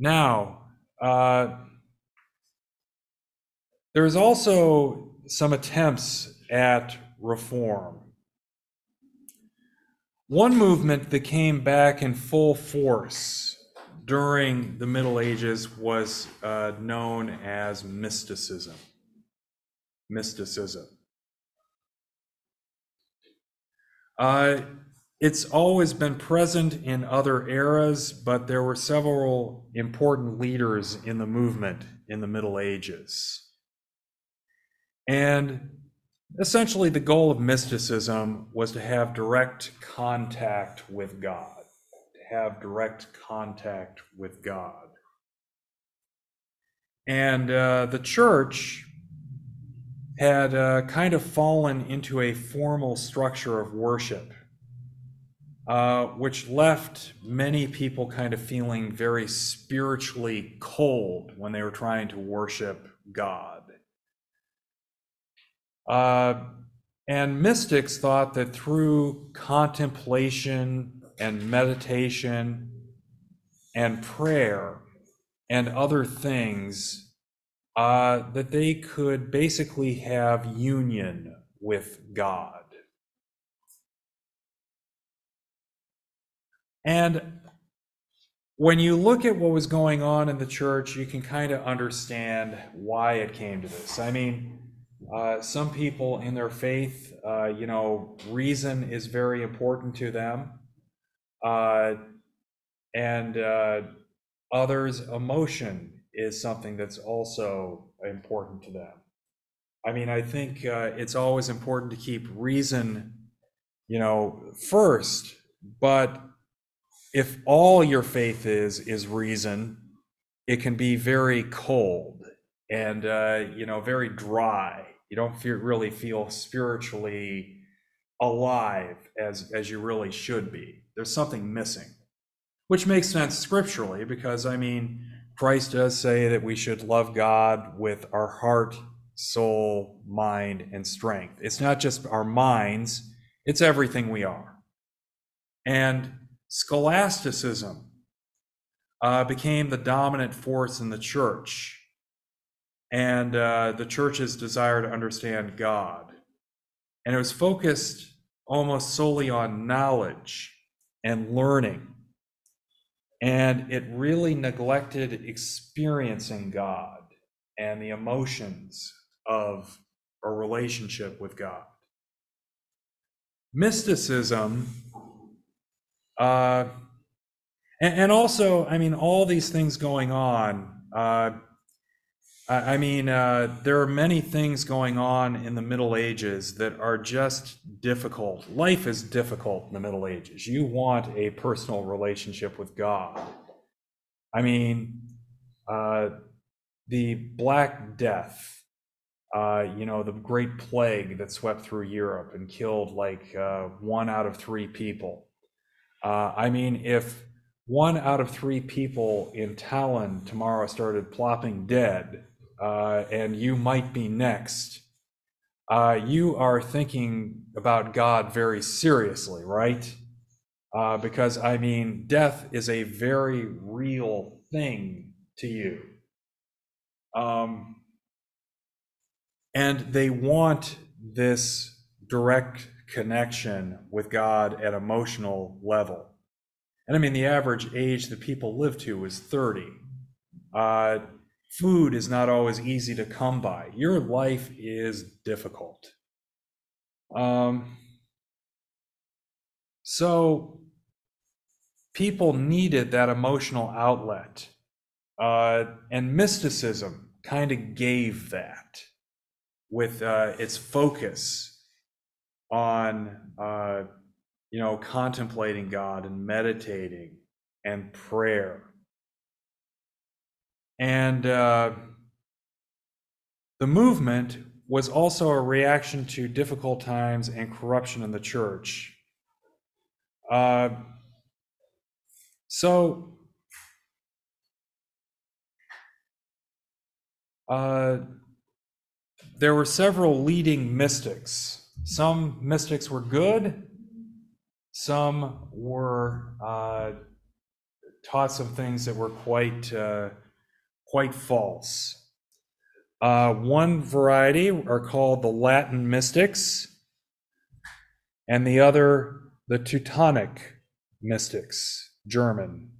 Now, there's also some attempts at reform. One movement that came back in full force during the Middle Ages was known as mysticism. Mysticism. It's always been present in other eras, but there were several important leaders in the movement in the Middle Ages. And essentially, the goal of mysticism was to have direct contact with God, to have direct contact with God. And the church had kind of fallen into a formal structure of worship, which left many people kind of feeling very spiritually cold when they were trying to worship God. And mystics thought that through contemplation and meditation and prayer and other things, that they could basically have union with God. And when you look at what was going on in the church, you can kind of understand why it came to this. I mean, some people in their faith, reason is very important to them. And others, emotion is something that's also important to them. I mean, I think it's always important to keep reason, first, but if all your faith is reason, it can be very cold and very dry. You don't really feel spiritually alive as you really should be. There's something missing, which makes sense scripturally because, I mean, Christ does say that we should love God with our heart, soul, mind, and strength. It's not just our minds, it's everything we are. And scholasticism became the dominant force in the church. And the church's desire to understand God. And it was focused almost solely on knowledge and learning. And it really neglected experiencing God and the emotions of a relationship with God. Mysticism, and also, I mean, all these things going on, there are many things going on in the Middle Ages that are just difficult. Life is difficult in the Middle Ages. You want a personal relationship with God. I mean, the Black Death, the Great Plague that swept through Europe and killed like 1 out of 3 people. If 1 out of 3 people in Tallinn tomorrow started plopping dead, and you might be next, you are thinking about God very seriously, right? Because, I mean, death is a very real thing to you. And they want this direct connection with God at emotional level. And I mean, the average age that people live to is 30. Food is not always easy to come by. Your life is difficult. So people needed that emotional outlet. And mysticism kind of gave that with its focus on, contemplating God and meditating and prayer. And the movement was also a reaction to difficult times and corruption in the church. There were several leading mystics. Some mystics were good, some were taught some things that were quite false. One variety are called the Latin mystics, and the other the Teutonic mystics, German.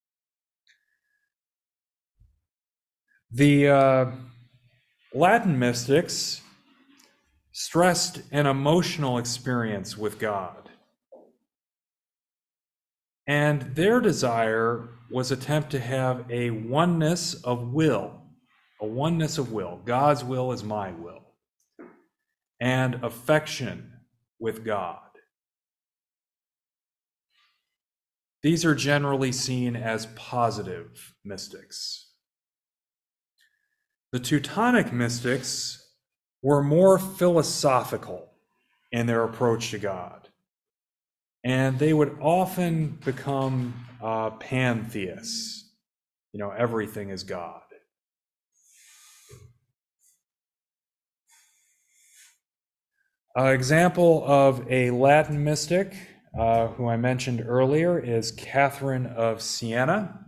The Latin mystics stressed an emotional experience with God. And their desire was attempt to have a oneness of will, God's will is my will, and affection with God. These are generally seen as positive mystics. The Teutonic mystics were more philosophical in their approach to God, and they would often become pantheists. Everything is God. An example of a Latin mystic who I mentioned earlier is Catherine of Siena.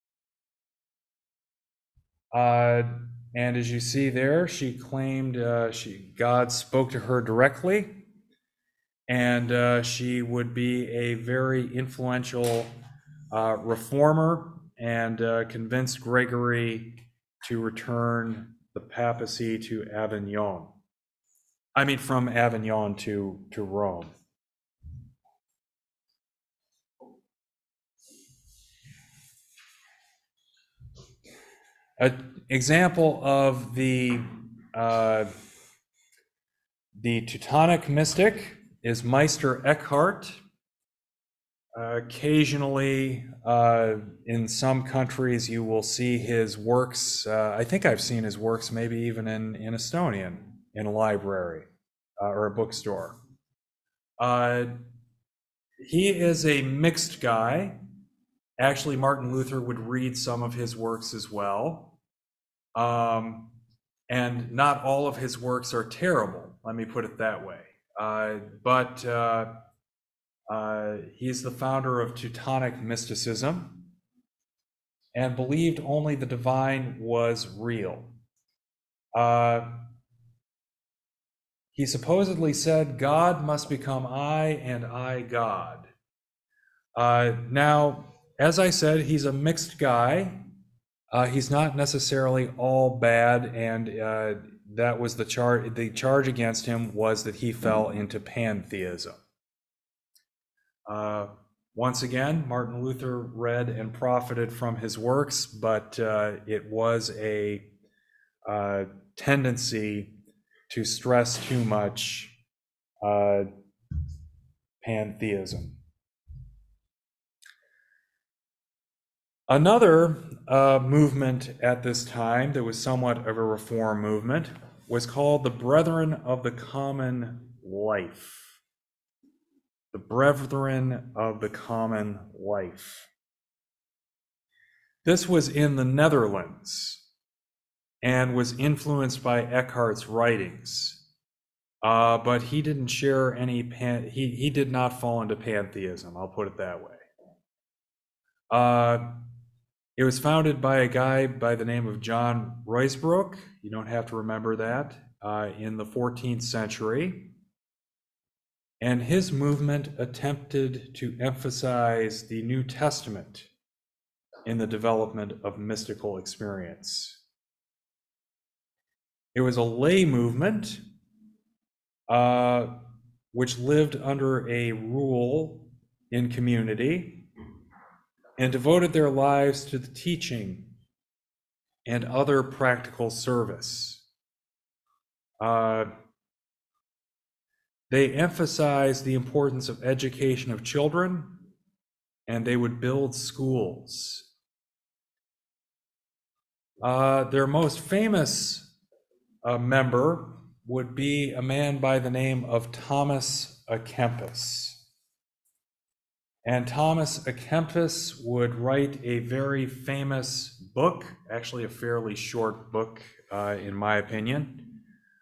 And as you see there, she claimed God spoke to her directly, and she would be a very influential reformer and convinced Gregory to return the papacy to Avignon. From Avignon to Rome. An example of the Teutonic mystic is Meister Eckhart. Occasionally, in some countries, you will see his works. I think I've seen his works maybe even in Estonian, in a library or a bookstore. He is a mixed guy. Actually, Martin Luther would read some of his works as well. And not all of his works are terrible, let me put it that way. But he's the founder of Teutonic mysticism and believed only the divine was real. He supposedly said, God must become I and I God. Now, as I said, he's a mixed guy. He's not necessarily all bad, and that was the charge. The charge against him was that he fell into pantheism. Once again, Martin Luther read and profited from his works, but it was a tendency to stress too much pantheism. Another movement at this time that was somewhat of a reform movement was called the Brethren of the Common Life. The Brethren of the Common Life. This was in the Netherlands and was influenced by Eckhart's writings. But he didn't share any, he did not fall into pantheism, I'll put it that way. It was founded by a guy by the name of John Ruysbroek, you don't have to remember that, in the 14th century. And his movement attempted to emphasize the New Testament in the development of mystical experience. It was a lay movement which lived under a rule in community and devoted their lives to the teaching and other practical service. They emphasized the importance of education of children, and they would build schools. Their most famous member would be a man by the name of Thomas à Kempis. And Thomas à Kempis would write a very famous book, actually a fairly short book in my opinion,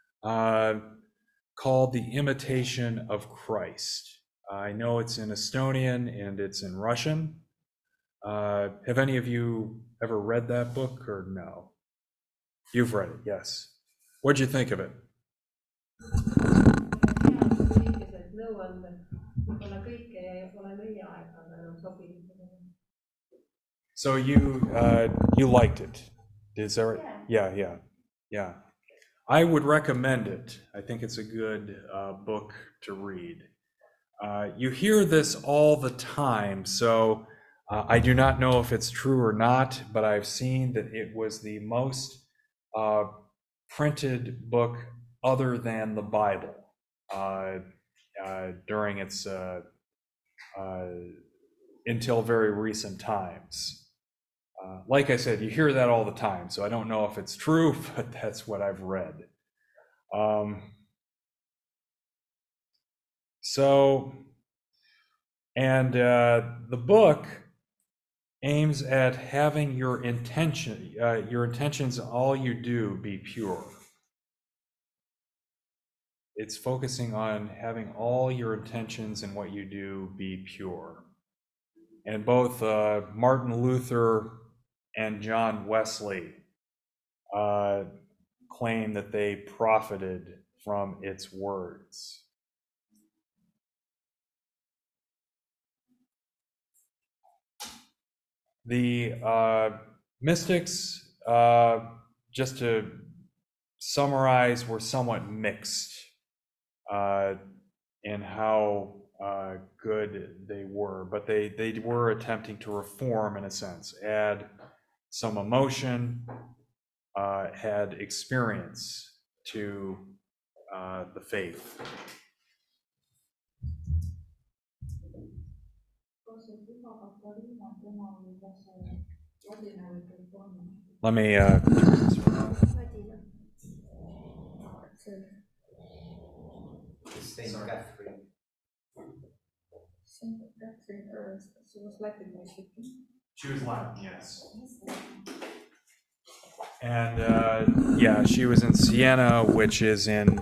called The Imitation of Christ. I know it's in Estonian and it's in Russian, Have any of you ever read that book or no? You've read it, yes. What'd you think of it? So you liked it? Is that right? Yeah. I would recommend it. I think it's a good book to read. You hear this all the time, so I do not know if it's true or not, but I've seen that it was the most printed book other than the Bible during its until very recent times. Like I said, you hear that all the time, so I don't know if it's true, but that's what I've read. The book aims at having your intentions, all you do, be pure. It's focusing on having all your intentions and what you do be pure. And both Martin Luther and John Wesley claim that they profited from its words. The mystics, just to summarize, were somewhat mixed in how good they were, but they were attempting to reform, in a sense, add some emotion, had experience to the faith. Let me Saint Catherine. Saint Catherine, she was Latin, She was Latin, yes. And yeah, she was in Siena, which is in,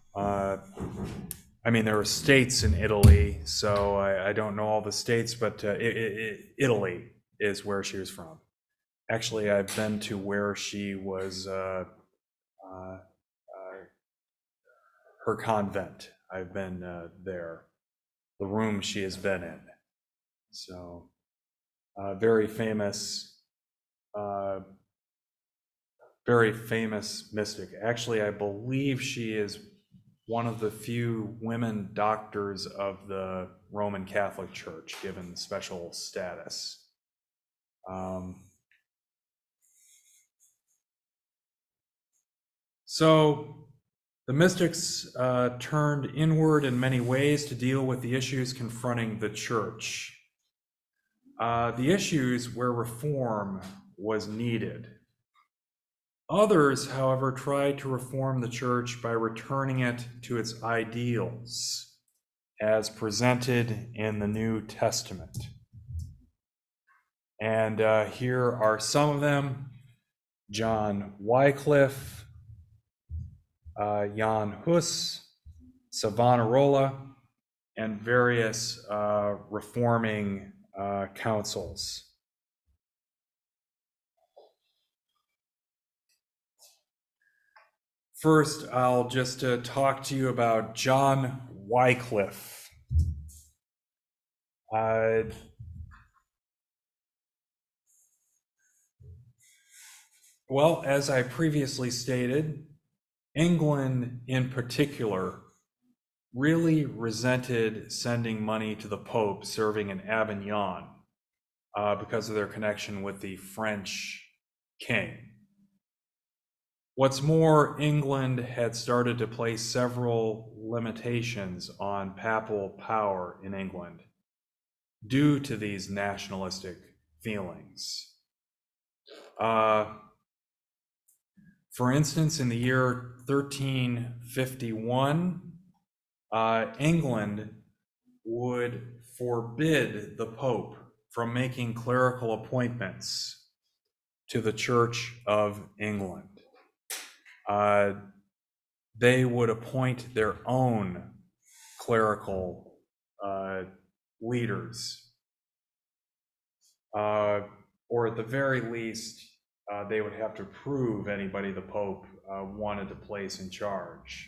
there are states in Italy, so I don't know all the states, but Italy is where she was from. Actually, I've been to where she was, her convent. I've been there, the room she has been in. So, very famous mystic. Actually, I believe she is one of the few women doctors of the Roman Catholic Church, given special status. So the mystics turned inward in many ways to deal with the issues confronting the church. The issues where reform was needed. Others, however, tried to reform the church by returning it to its ideals as presented in the New Testament. And here are some of them: John Wycliffe, Jan Hus, Savonarola, and various reforming councils. First, I'll just talk to you about John Wycliffe. Well, as I previously stated, England in particular really resented sending money to the Pope serving in Avignon because of their connection with the French king. What's more, England had started to place several limitations on papal power in England due to these nationalistic feelings. For instance, in the year 1351, England would forbid the Pope from making clerical appointments to the Church of England. They would appoint their own clerical leaders. or at the very least, they would have to prove anybody the Pope wanted to place in charge.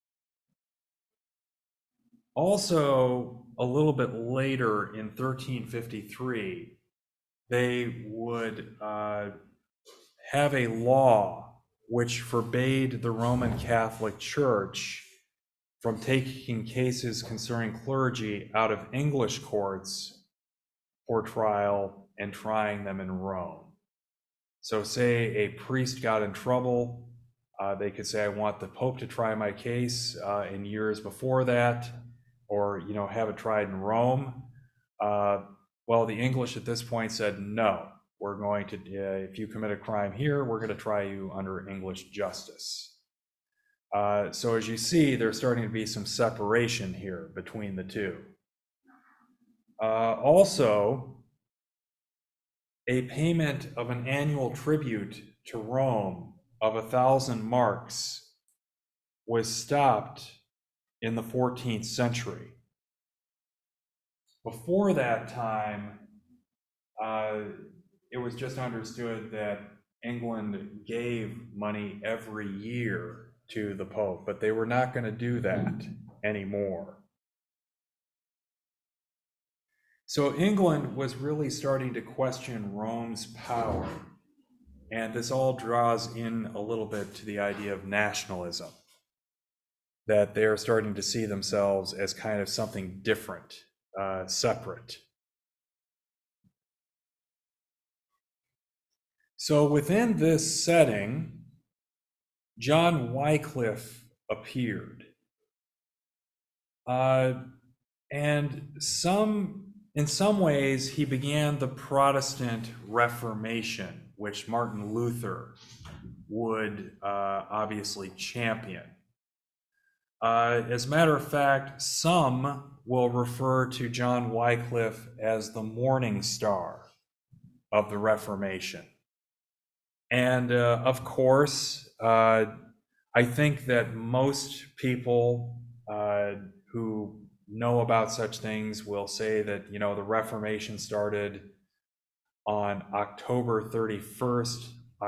Also, a little bit later in 1353, they would have a law which forbade the Roman Catholic Church from taking cases concerning clergy out of English courts for trial and trying them in Rome. So say a priest got in trouble, they could say, I want the Pope to try my case in years before that, or have it tried in Rome. Well, the English at this point said, no, we're going to, if you commit a crime here, we're going to try you under English justice. So as you see, there's starting to be some separation here between the two. Also, a payment of an annual tribute to Rome of 1,000 marks was stopped in the 14th century. Before that time, it was just understood that England gave money every year to the Pope, but they were not going to do that anymore. So England was really starting to question Rome's power, and this all draws in a little bit to the idea of nationalism, that they're starting to see themselves as kind of something different, separate. So within this setting, John Wycliffe appeared. And in some ways, he began the Protestant Reformation, which Martin Luther would obviously champion. As a matter of fact, some will refer to John Wycliffe as the morning star of the Reformation. And of course, I think that most people who know about such things will say that, the Reformation started on October 31st,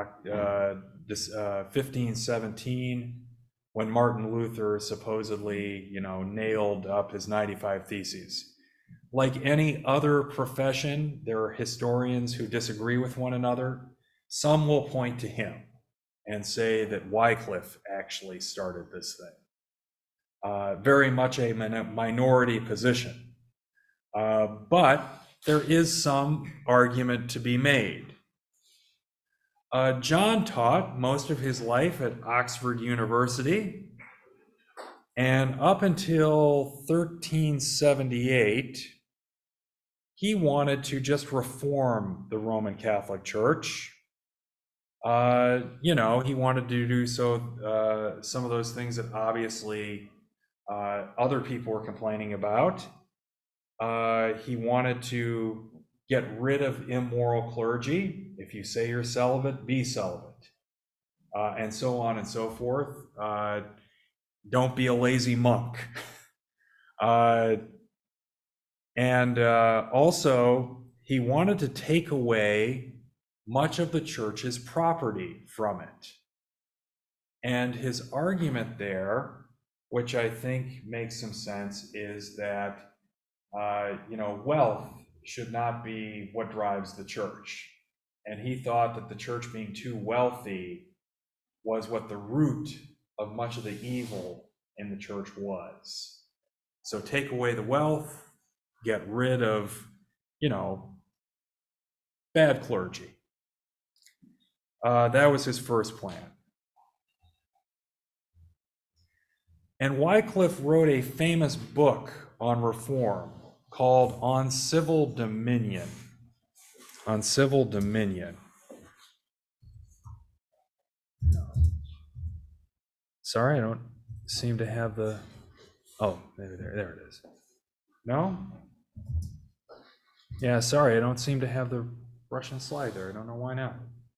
1517, when Martin Luther supposedly, nailed up his 95 Theses. Like any other profession, there are historians who disagree with one another. Some will point to him and say that Wycliffe actually started this thing. Very much a minority position. But there is some argument to be made. John taught most of his life at Oxford University, and up until 1378, he wanted to just reform the Roman Catholic Church. He wanted to do so, some of those things that obviously other people were complaining about. He wanted to get rid of immoral clergy. If you say you're celibate, be celibate, and so on and so forth. Don't be a lazy monk. And also, he wanted to take away much of the church's property from it. And his argument there, which I think makes some sense, is that wealth should not be what drives the church. And he thought that the church being too wealthy was what the root of much of the evil in the church was. So take away the wealth, get rid of, bad clergy. That was his first plan. And Wycliffe wrote a famous book on reform called On Civil Dominion. On Civil Dominion. Sorry, I don't seem to have the... Oh, maybe there it is. No? Yeah, sorry, I don't seem to have the Russian slide there. I don't know why not.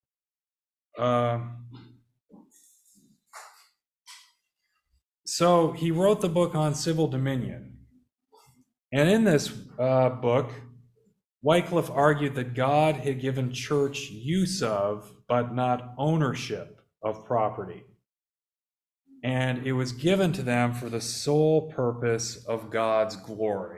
So he wrote the book on civil dominion. And in this book, Wycliffe argued that God had given church use of, but not ownership of property. And it was given to them for the sole purpose of God's glory.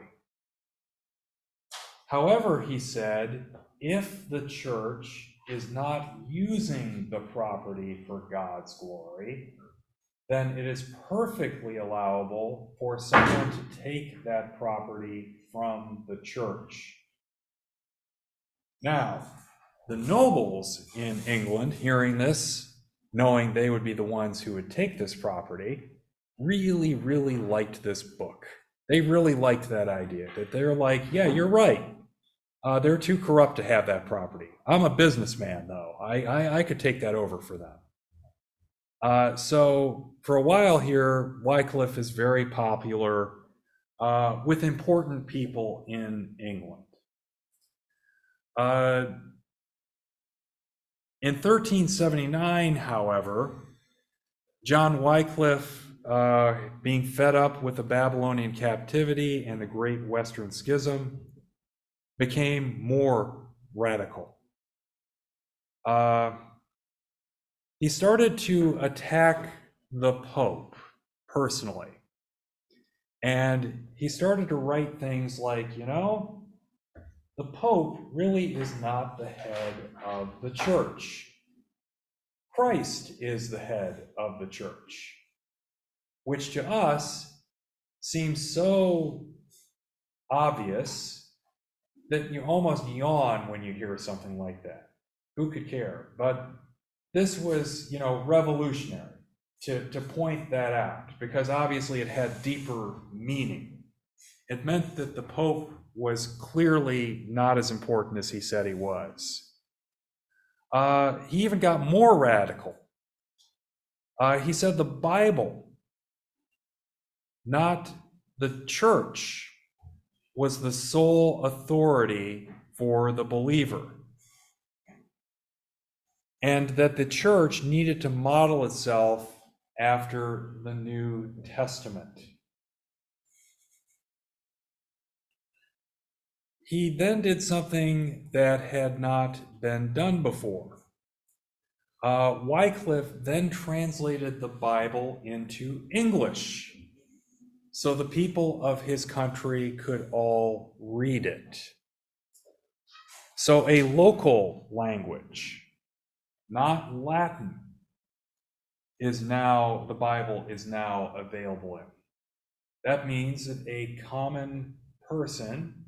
However, he said, if the church is not using the property for God's glory, then it is perfectly allowable for someone to take that property from the church. Now, the nobles in England, hearing this, knowing they would be the ones who would take this property, really, really liked this book. They really liked that idea, that they're like, yeah, you're right. They're too corrupt to have that property. I'm a businessman, though. I could take that over for them. So for a while here, Wycliffe is very popular with important people in England. In 1379, however, John Wycliffe, being fed up with the Babylonian captivity and the Great Western Schism, became more radical. He started to attack the Pope personally. And he started to write things like, the Pope really is not the head of the church. Christ is the head of the church, which to us seems so obvious that you almost yawn when you hear something like that. Who could care? But this was, revolutionary to point that out, because obviously it had deeper meaning. It meant that the Pope was clearly not as important as he said he was. He even got more radical. He said the Bible, not the church, was the sole authority for the believer, and that the church needed to model itself after the New Testament. He then did something that had not been done before. Wycliffe then translated the Bible into English, so the people of his country could all read it. So a local language, not Latin, the Bible is now available in. That means that a common person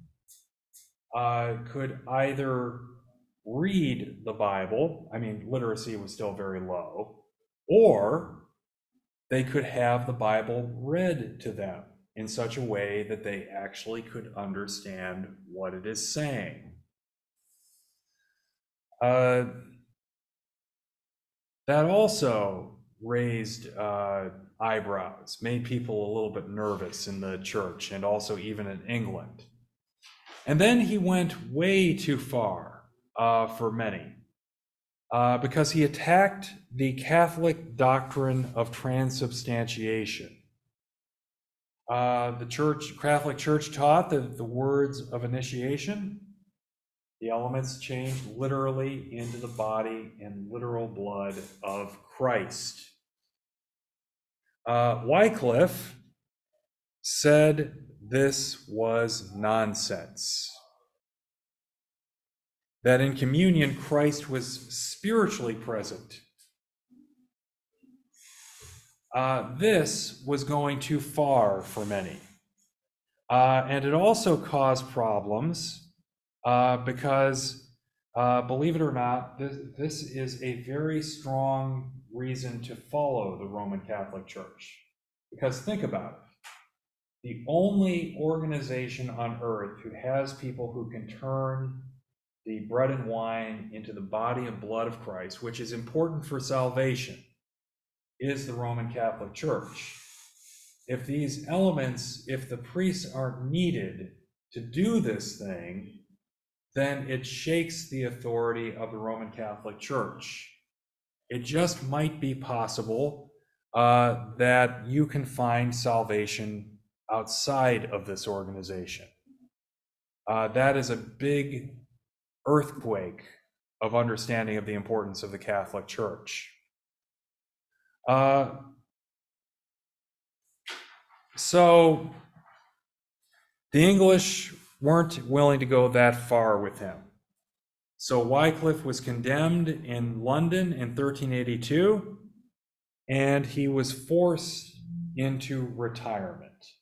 could either read the Bible, literacy was still very low, or they could have the Bible read to them in such a way that they actually could understand what it is saying. That also raised eyebrows, made people a little bit nervous in the church and also even in England. And then he went way too far for many, because he attacked the Catholic doctrine of transubstantiation. The Catholic Church taught that the words of initiation, the elements changed literally into the body and literal blood of Christ. Wycliffe said this was nonsense. That in communion, Christ was spiritually present. This was going too far for many. And it also caused problems because, believe it or not, this is a very strong reason to follow the Roman Catholic Church. Because think about it. The only organization on earth who has people who can turn the bread and wine into the body and blood of Christ, which is important for salvation, is the Roman Catholic Church. If these elements, if the priests aren't needed to do this thing, then it shakes the authority of the Roman Catholic Church. It just might be possible that you can find salvation outside of this organization. That is a big earthquake of understanding of the importance of the Catholic Church. So the English weren't willing to go that far with him. So Wycliffe was condemned in London in 1382, and he was forced into retirement.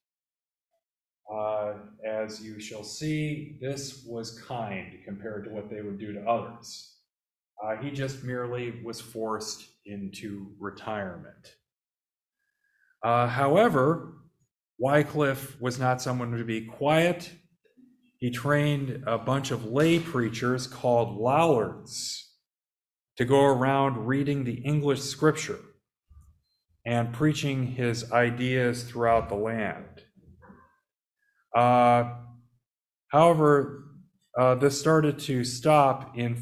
As you shall see, this was kind compared to what they would do to others. He just merely was forced into retirement. However, Wycliffe was not someone to be quiet. He trained a bunch of lay preachers called Lollards to go around reading the English scripture and preaching his ideas throughout the land. However, this started to stop in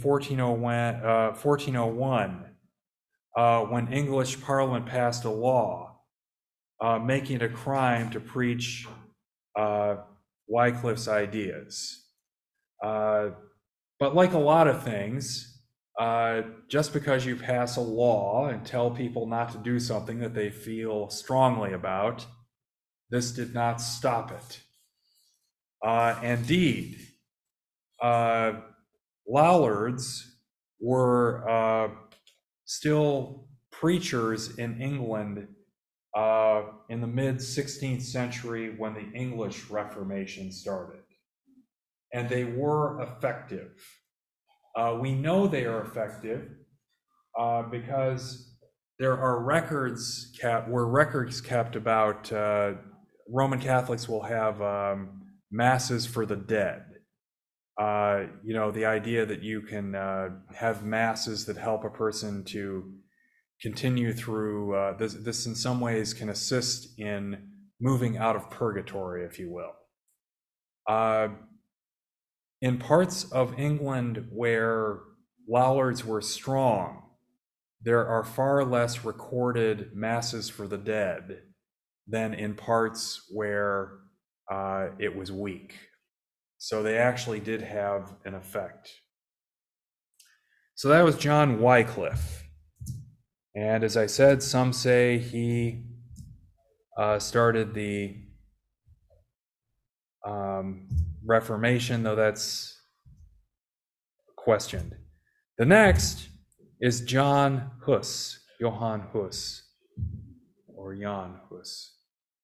1401 when English Parliament passed a law making it a crime to preach Wycliffe's ideas. But like a lot of things, just because you pass a law and tell people not to do something that they feel strongly about, this did not stop it. Indeed, Lollards were still preachers in England in the mid-16th century when the English Reformation started. And they were effective. We know they are effective because there are records kept about Roman Catholics will have masses for the dead. The idea that you can have masses that help a person to continue through this in some ways can assist in moving out of purgatory, if you will. In parts of England where Lollards were strong, there are far less recorded masses for the dead than in parts where it was weak. So they actually did have an effect. So that was John Wycliffe. And as I said, some say he started the Reformation, though that's questioned. The next is Johann Hus, or Jan Hus.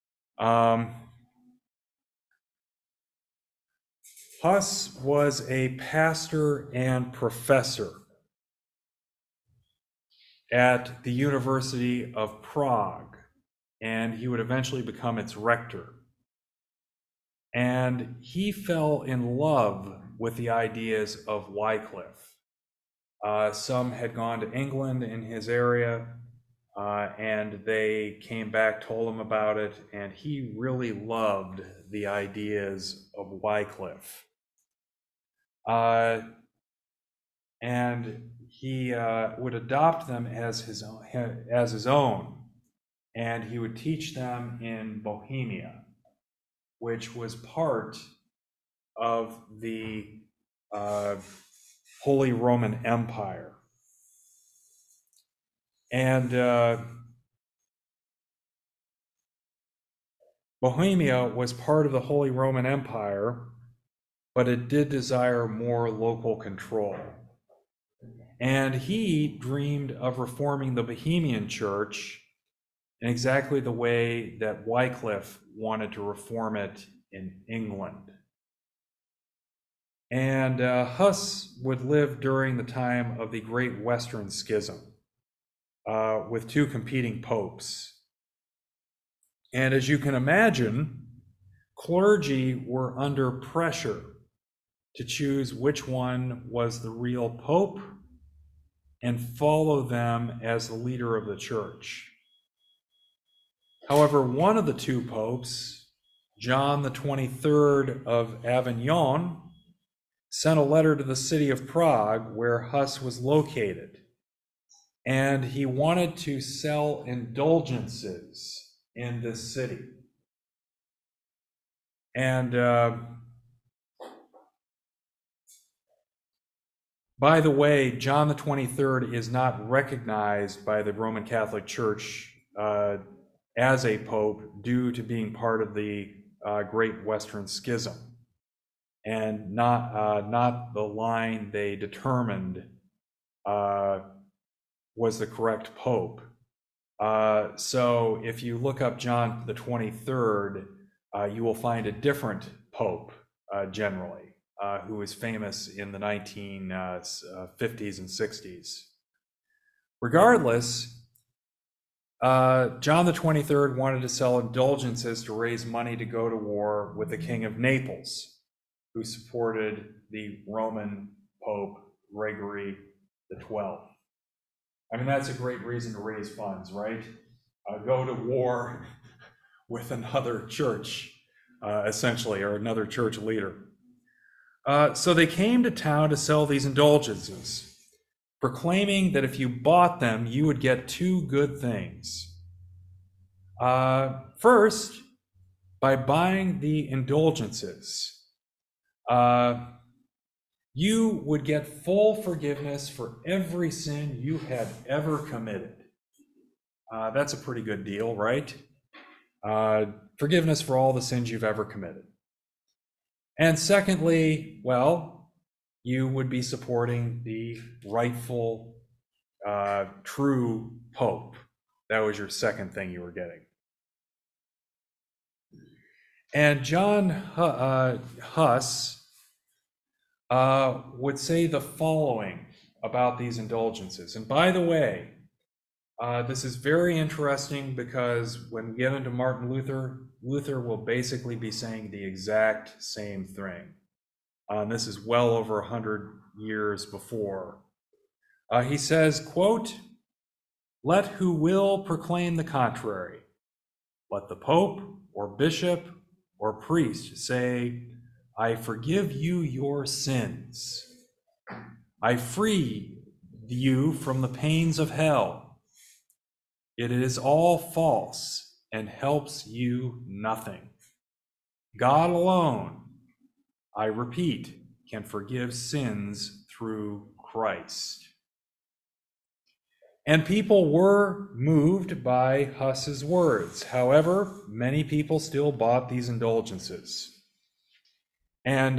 Hus was a pastor and professor at the University of Prague, and he would eventually become its rector. And he fell in love with the ideas of Wycliffe. Some had gone to England in his area, and they came back, told him about it, and he really loved the ideas of Wycliffe. And he would adopt them as his own, and he would teach them in Bohemia, which was part of the Holy Roman Empire. And Bohemia was part of the Holy Roman Empire, but it did desire more local control. And he dreamed of reforming the Bohemian church in exactly the way that Wycliffe wanted to reform it in England. And Huss would live during the time of the Great Western Schism with two competing popes. And as you can imagine, clergy were under pressure to choose which one was the real pope and follow them as the leader of the church. However, one of the two popes, John the 23rd of Avignon, sent a letter to the city of Prague where Huss was located, and he wanted to sell indulgences in this city. And By the way, John the 23rd is not recognized by the Roman Catholic Church as a pope due to being part of the Great Western Schism, and not the line they determined was the correct pope. So if you look up John the 23rd, you will find a different pope generally, who was famous in the 1950s and 60s. Regardless, John the 23rd wanted to sell indulgences to raise money to go to war with the King of Naples, who supported the Roman Pope Gregory XII. I mean, that's a great reason to raise funds, right? Go to war with another church, essentially, or another church leader. So they came to town to sell these indulgences, proclaiming that if you bought them, you would get two good things. First, by buying the indulgences, you would get full forgiveness for every sin you had ever committed. That's a pretty good deal, right? Forgiveness for all the sins you've ever committed. And secondly, well, you would be supporting the rightful, true Pope. That was your second thing you were getting. And John Huss would say the following about these indulgences. And by the way, this is very interesting because when we get into Martin Luther, Luther will basically be saying the exact same thing. This is well over 100 years before. He says, quote, "Let who will proclaim the contrary. Let the Pope or Bishop or priest say, I forgive you your sins. I free you from the pains of hell. It is all false and helps you nothing. God alone, I repeat, can forgive sins through Christ." And people were moved by Huss's words. However, many people still bought these indulgences. And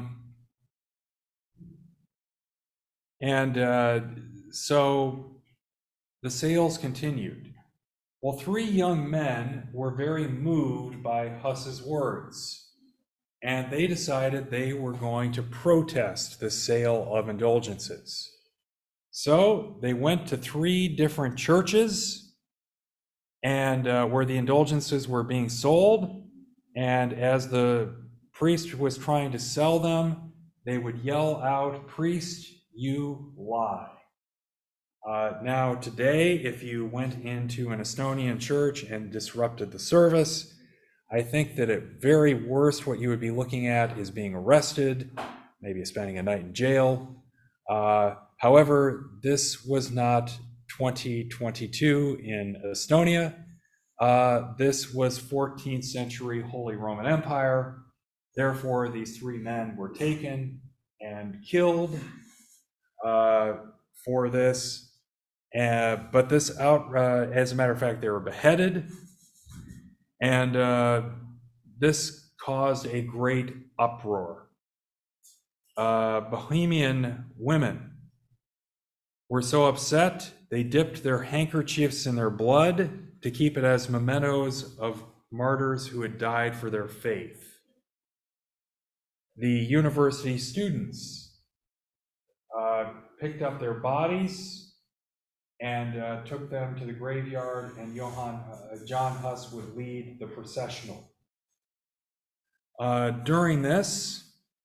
so the sales continued. Well, three young men were very moved by Huss's words, and they decided they were going to protest the sale of indulgences. So they went to three different churches and where the indulgences were being sold, and as the priest was trying to sell them, they would yell out, "Priest, you lie." Now today, if you went into an Estonian church and disrupted the service, I think that at very worst what you would be looking at is being arrested, maybe spending a night in jail. However, this was not 2022 in Estonia. This was 14th century Holy Roman Empire. Therefore, these three men were taken and killed for this. But this as a matter of fact, they were beheaded. And this caused a great uproar. Bohemian women were so upset, they dipped their handkerchiefs in their blood to keep it as mementos of martyrs who had died for their faith. The university students picked up their bodies and took them to the graveyard, and John Huss would lead the processional. During this,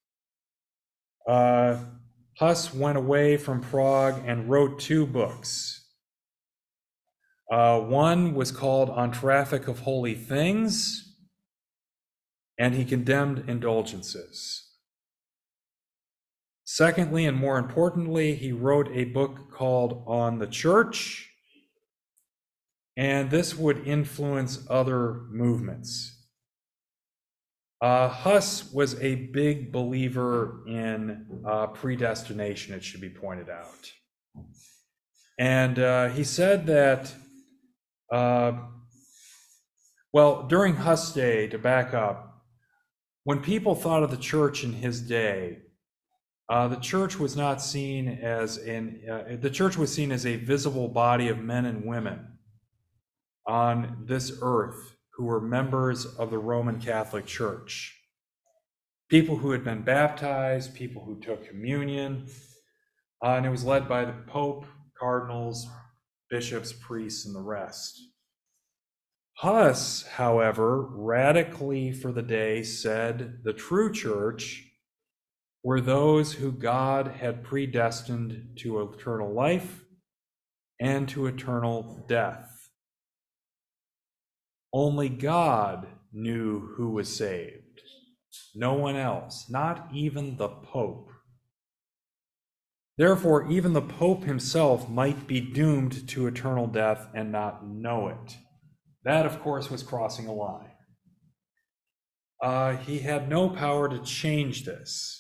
Huss went away from Prague and wrote two books. One was called On Traffic of Holy Things, and he condemned indulgences. Secondly, and more importantly, he wrote a book called On the Church, and this would influence other movements. Huss was a big believer in predestination, it should be pointed out. And he said that, during Huss' day, to back up, when people thought of the church in his day, the church was not seen as the church was seen as a visible body of men and women on this earth who were members of the Roman Catholic Church. People who had been baptized, people who took communion, and it was led by the Pope, cardinals, bishops, priests, and the rest. Huss, however, radically for the day said the true church were those who God had predestined to eternal life and to eternal death. Only God knew who was saved. No one else, not even the Pope. Therefore, even the Pope himself might be doomed to eternal death and not know it. That, of course, was crossing a line. He had no power to change this.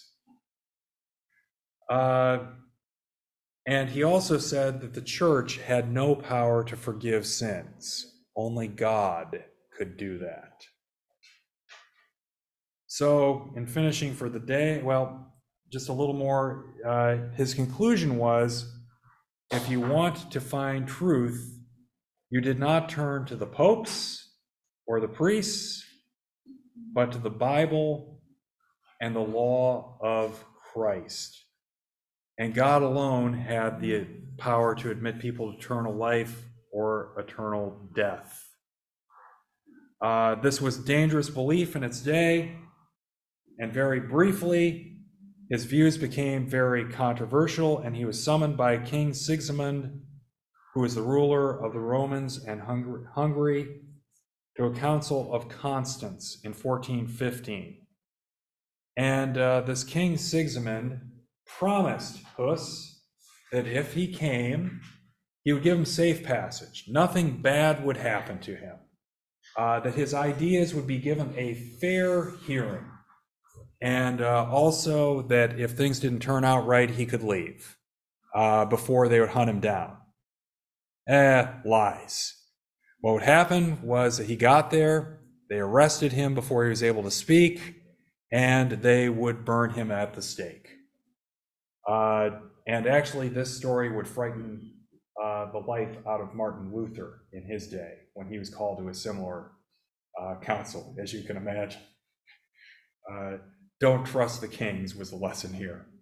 And he also said that the church had no power to forgive sins. Only God could do that. So, in finishing for the day, just a little more, his conclusion was, if you want to find truth, you did not turn to the popes or the priests, but to the Bible and the law of Christ. And God alone had the power to admit people to eternal life or eternal death. This was dangerous belief in its day, and very briefly, his views became very controversial, and he was summoned by King Sigismund, who was the ruler of the Romans and Hungary, to a council of Constance in 1415. And this King Sigismund promised Huss that if he came, he would give him safe passage. Nothing bad would happen to him. That his ideas would be given a fair hearing. And also that if things didn't turn out right, he could leave before they would hunt him down. Lies. What would happen was that he got there, they arrested him before he was able to speak, and they would burn him at the stake. And actually, this story would frighten the life out of Martin Luther in his day when he was called to a similar council, as you can imagine. Don't trust the kings was the lesson here.